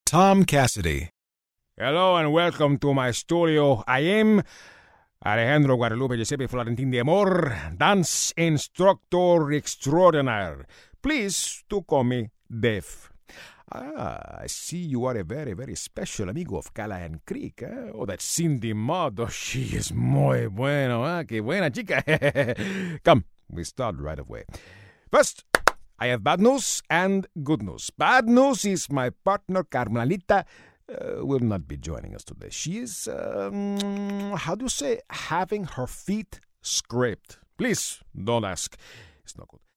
Tom Cassidy. Hello and welcome to my studio. I am Alejandro Guadalupe Giuseppe Florentin de Amor, dance instructor extraordinaire. Please to call me Dave. I see you are a very, very special amigo of Callahan Creek. Oh, that Cindy Mott. Oh, she is muy bueno. Que buena chica. Come, we start right away. First, I have bad news and good news. Bad news is my partner Carmelita will not be joining us today. She is, how do you say, having her feet scraped. Please, don't ask. It's not good.